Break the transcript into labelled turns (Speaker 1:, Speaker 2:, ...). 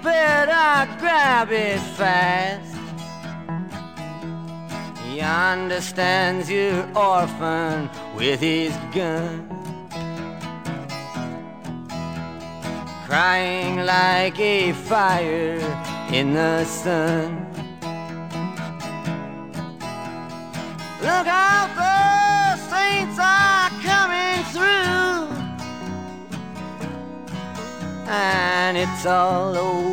Speaker 1: better grab it fast. He understands you, orphan, with his gun, crying like a fire in the sun. Look out, the saints are coming through, and it's all over.